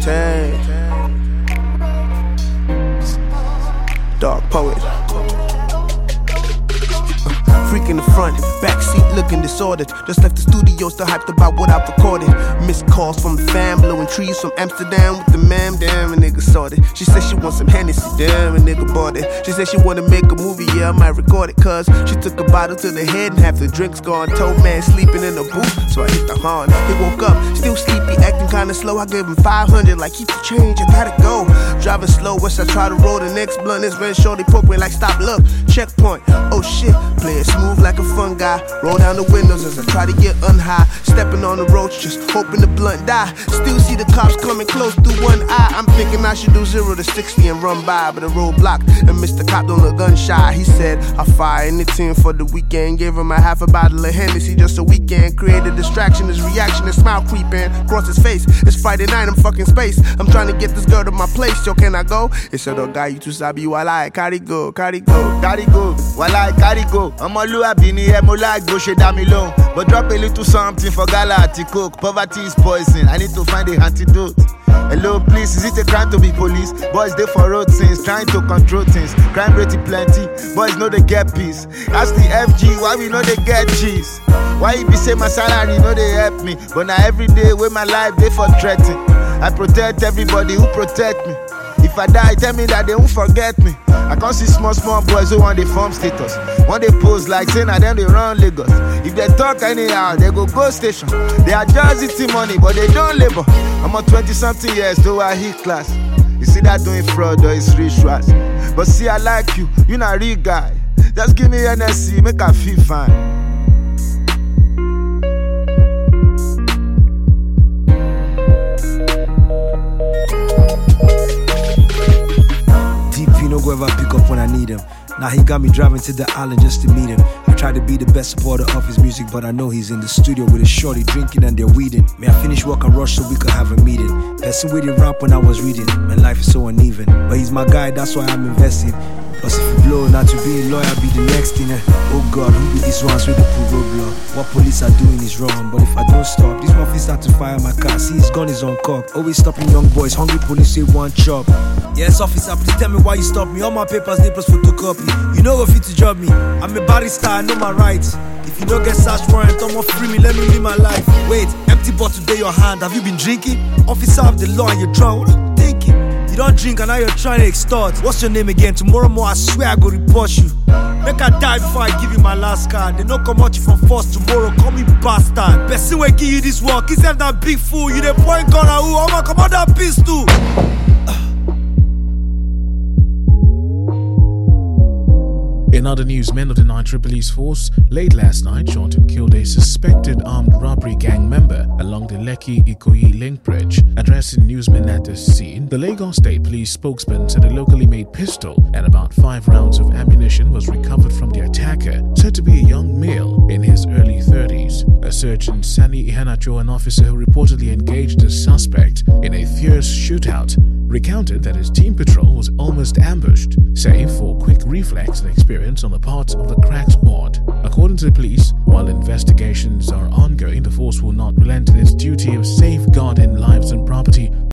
entertained. Dark poet. Freak in the front, backseat looking disordered. Just left the studio, still hyped about what I've recorded. Missed calls from the fam, blowing trees from Amsterdam with the man. Damn, a nigga sorted. She said she wants some Hennessy, damn, a nigga bought it. She said she wanna make a movie, yeah, I might record it. Cause she took a bottle to the head and half the drinks gone. Told man sleeping in the booth, so I hit the horn. He woke up, still sleepy, acting kinda slow. I gave him 500, like keep the change, I gotta go. Driving slow, once I try to roll the next blunt. This red shorty poke me like stop, look, checkpoint. Oh shit, play it smooth like a fun guy. Roll down the windows as I try to get unhigh. Stepping on the roach, just hoping the blunt die. Still see the cops coming close through one eye. I'm thinking I should do 0 to 60 and run by, but the road blocked and Mr. Cop don't look gun shy. He said, I'll fire anything for the weekend. Gave him a half a bottle of Hennessy just a weekend. Created distraction, his reaction, his smile creeping across his face. It's Friday night, I'm fucking space. I'm trying to get this girl to my place, yo, can I go? He said, oh guy, you too sabi, walai, carry go, carry go. Carry go, walai, carry go. Ọmọlúwàbí ni ẹ, mo like bó ṣe dá mi lóhùn. But drop a little something for gala àti coke. Poverty is poison, I need to find the antidote. Hello, please, is it a crime to be police? Boys, they for road things, trying to control things. Crime rate is plenty, boys know they get peace. Ask the FG, why we know they get cheese? Why you be say my salary, know they help me? But now every day with my life, they for threaten. I protect everybody who protect me. If I die, tell me that they won't forget me. I can't see small boys who want the form status. When they pose like saying that them they run Lagos. If they talk anyhow, they go station. They are just eating money, but they don't labor. I'm on 20-something years, though I hit class. You see that doing fraud or it's rituals. But see, I like you not real guy. Just give me NSC, make I feel fine. No go ever pick up when I need him. Now he got me driving to the island just to meet him. I try to be the best supporter of his music, but I know he's in the studio with his shorty drinking and they're weeding. May I finish work and rush so we could have a meeting. Person with the rap when I was reading. My life is so uneven, but he's my guy, that's why I'm investing. Plus if you blow, not to be a lawyer, be the next thing. Oh God, who be these ones with the put roadblock? What police are doing is wrong, but if I don't stop, these mafia start to fire my car. See his gun is on cock, always stopping young boys. Hungry police say one chop. Yes, officer, please tell me why you stop me. All my papers need plus photocopy. You know what fit to job me. I'm a barrister, I know my rights. If you don't get search warrant, don't free me, let me live my life. Wait, empty bottle there your hand. Have you been drinking? Officer of the law and you're drunk. What are you thinking? You don't drink and now you're trying to extort. What's your name again? Tomorrow more, I swear I go report you. Make I die before I give you my last card. They no come out you from force tomorrow, call me bastard. Person will give you this work, instead of that big fool. You the point gun who? Oh my, come on that pistol. In other news, men of the Nigeria Police Force late last night shot and killed a suspected armed robbery gang member along the Lekki-Ikoyi link bridge. Addressing newsmen at the scene, the Lagos State Police spokesman said a locally made pistol and about 5 rounds of ammunition was recovered from the attacker, said to be a young male in his early 30s. A Sergeant Sani Ihanacho, an officer who reportedly engaged the suspect in a fierce shootout, recounted that his team patrol was almost ambushed, save for quick reflex and experience on the part of the crack squad. According to the police, while investigations are ongoing, the force will not relent in its duty of safeguarding lives and property